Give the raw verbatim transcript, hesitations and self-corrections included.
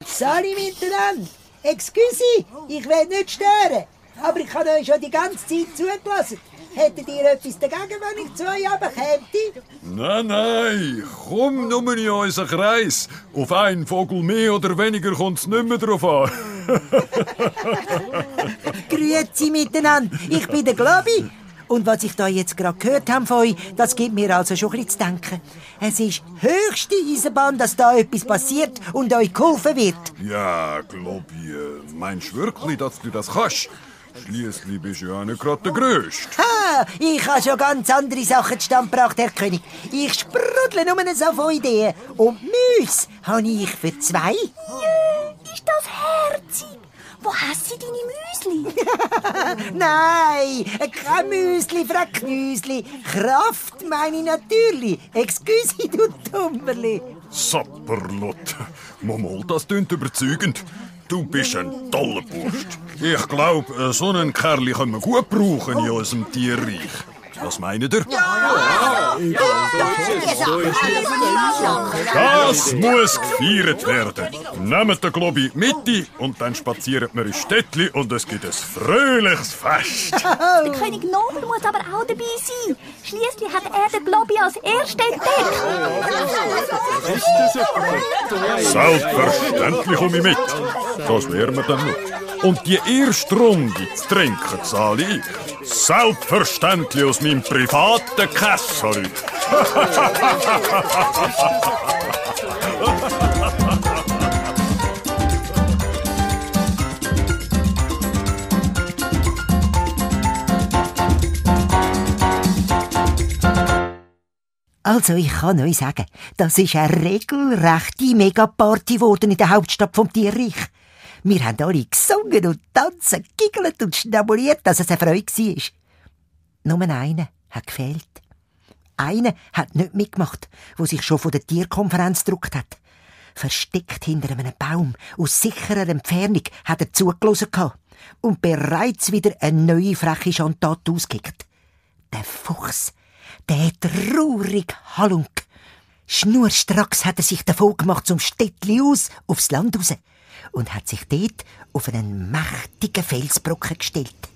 Salut miteinander. Excuse, ich will nicht stören. Aber ich habe euch schon die ganze Zeit zugelassen. Hättet ihr etwas dagegen, wenn ich zu euch runterkäme? Nein, nein, komm nur in unseren Kreis. Auf einen Vogel mehr oder weniger kommt es nicht mehr drauf an. Grüezi miteinander, ich bin der Globi. Und was ich da jetzt gerade gehört habe von euch, das gibt mir also schon ein bisschen zu denken. Es ist höchste Eisenbahn, dass da etwas passiert und euch geholfen wird. Ja, Globi, meinst du wirklich, dass du das kannst? Schliesslich bist du ja nicht gerade der Größte. Ha, ich habe schon ganz andere Sachen zustande gebracht, Herr König. Ich sprudle nur so von Ideen. Und Müs habe ich für zwei. Ja, ist das herzig. Wo hast du deine Müsli? Nein, kein Müsli, Frau Knüsli. Kraft meine ich natürlich. Excuse, du Dummerli. Sapperlot. Momol, das klingt überzeugend. Du bist ein toller Bursch. Ich glaube, so einen Kerl können wir gut brauchen in unserem Tierreich. Was meint ihr? Ja! Das muss gefeiert werden. Nehmt den Globi mit ein und dann spazieren wir ins Städtli und es gibt ein fröhliches Fest. Der König Nobel muss aber auch dabei sein. Schliesslich hat er den Globi als Erster entdeckt. Selbstverständlich komme ich mit. Das wären wir dann noch. Und die erste Runde zu trinken zahle ich. Selbstverständlich aus meinem privaten Kessel. Also, ich kann euch sagen, das ist eine regelrechte Megaparty geworden in der Hauptstadt vom Tierreich. Wir haben alle gesungen und tanzen, giggelt und schnabuliert, dass es eine Freude war. Nur einer hat gefehlt. Einer hat nicht mitgemacht, wo sich schon von der Tierkonferenz gedruckt hat. Versteckt hinter einem Baum, aus sicherer Entfernung, hat er zugelassen und bereits wieder eine neue freche Chantat ausgekickt. Der Fuchs, der traurige Halunk. Schnurstracks hat er sich davon gemacht zum Städtli aus, aufs Land raus, und hat sich dort auf einen mächtigen Felsbrocken gestellt.